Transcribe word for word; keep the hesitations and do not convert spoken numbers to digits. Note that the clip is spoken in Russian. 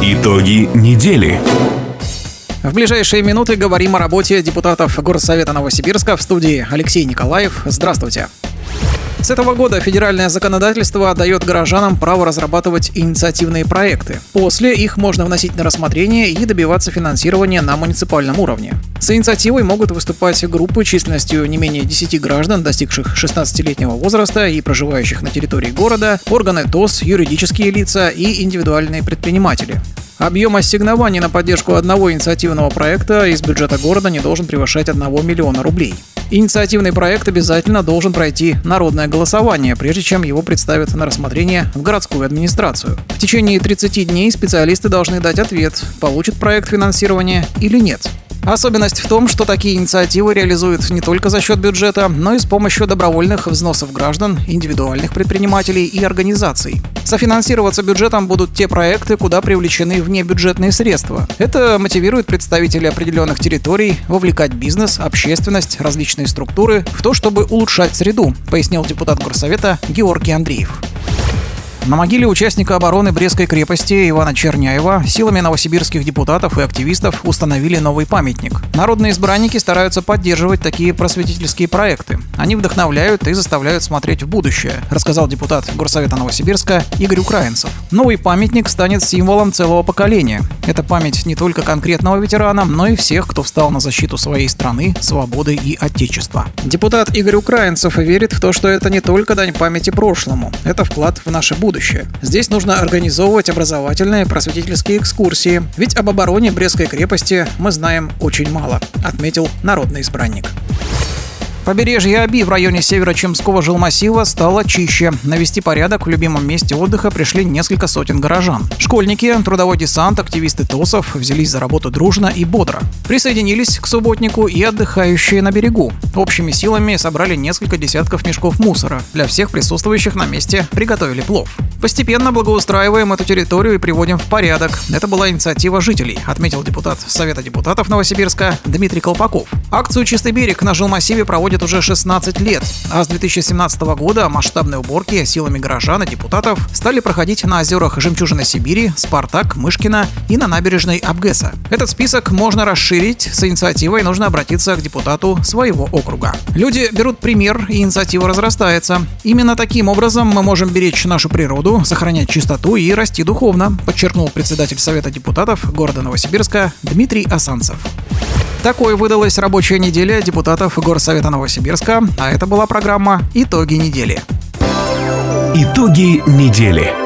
Итоги недели. В ближайшие минуты говорим о работе депутатов Горсовета Новосибирска. В студии Алексей Николаев. Здравствуйте. С этого года федеральное законодательство дает горожанам право разрабатывать инициативные проекты. После их можно вносить на рассмотрение и добиваться финансирования на муниципальном уровне. С инициативой могут выступать группы численностью не менее десяти граждан, достигших шестнадцатилетнего возраста и проживающих на территории города, органы ТОС, юридические лица и индивидуальные предприниматели. Объем ассигнований на поддержку одного инициативного проекта из бюджета города не должен превышать одного миллиона рублей. Инициативный проект обязательно должен пройти народное голосование, прежде чем его представят на рассмотрение в городскую администрацию. В течение тридцати дней специалисты должны дать ответ, получит проект финансирования или нет. Особенность в том, что такие инициативы реализуют не только за счет бюджета, но и с помощью добровольных взносов граждан, индивидуальных предпринимателей и организаций. Софинансироваться бюджетом будут те проекты, куда привлечены внебюджетные средства. Это мотивирует представителей определенных территорий вовлекать бизнес, общественность, различные структуры в то, чтобы улучшать среду, пояснил депутат Горсовета Георгий Андреев. На могиле участника обороны Брестской крепости Ивана Черняева силами новосибирских депутатов и активистов установили новый памятник. Народные избранники стараются поддерживать такие просветительские проекты. Они вдохновляют и заставляют смотреть в будущее, рассказал депутат Горсовета Новосибирска Игорь Украинцев. Новый памятник станет символом целого поколения. Это память не только конкретного ветерана, но и всех, кто встал на защиту своей страны, свободы и отечества. Депутат Игорь Украинцев верит в то, что это не только дань памяти прошлому, это вклад в наше будущее. Здесь нужно организовывать образовательные просветительские экскурсии, ведь об обороне Брестской крепости мы знаем очень мало, отметил народный избранник. Побережье Оби в районе Северо-Чемского жилмассива стало чище. Навести порядок в любимом месте отдыха пришли несколько сотен горожан. Школьники, трудовой десант, активисты ТОСов взялись за работу дружно и бодро. Присоединились к субботнику и отдыхающие на берегу. Общими силами собрали несколько десятков мешков мусора. Для всех присутствующих на месте приготовили плов. Постепенно благоустраиваем эту территорию и приводим в порядок. Это была инициатива жителей, отметил депутат Совета депутатов Новосибирска Дмитрий Колпаков. Акцию «Чистый берег» на жилмассиве проводят уже шестнадцать лет, а с две тысячи семнадцатого года масштабные уборки силами горожан и депутатов стали проходить на озерах Жемчужины Сибири, Спартак, Мышкина и на набережной Абгеса. Этот список можно расширить, с инициативой нужно обратиться к депутату своего округа. Люди берут пример, и инициатива разрастается. Именно таким образом мы можем беречь нашу природу, сохранять чистоту и расти духовно, подчеркнул председатель Совета депутатов города Новосибирска Дмитрий Асанцев. Такой выдалась рабочая неделя депутатов Горсовета Новосибирска, а это была программа «Итоги недели». Итоги недели.